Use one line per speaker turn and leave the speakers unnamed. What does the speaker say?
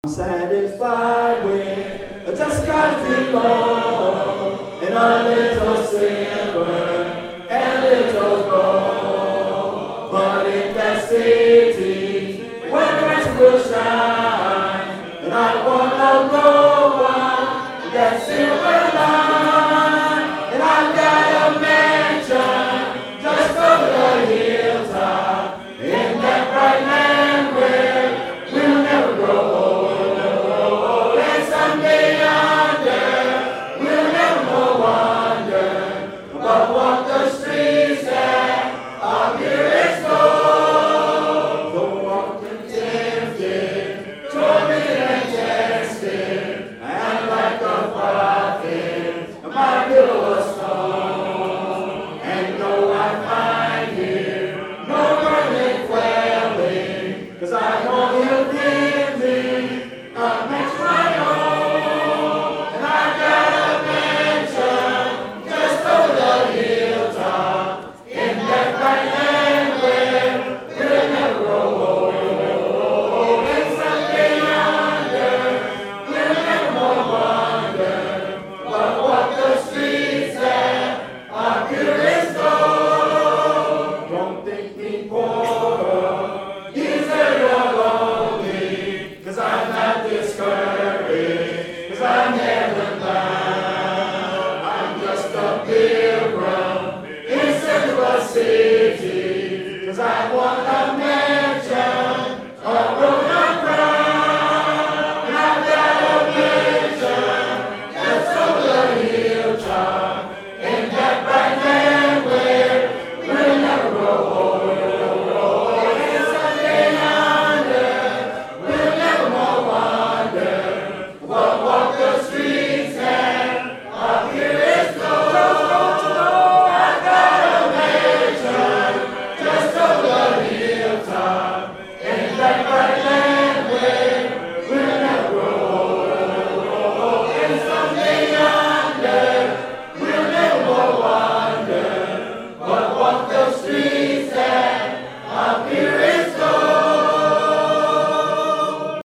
Satisfied with just God's below, and a little silver and little gold. But in that city where the rest will shine, and I want no one that silver light.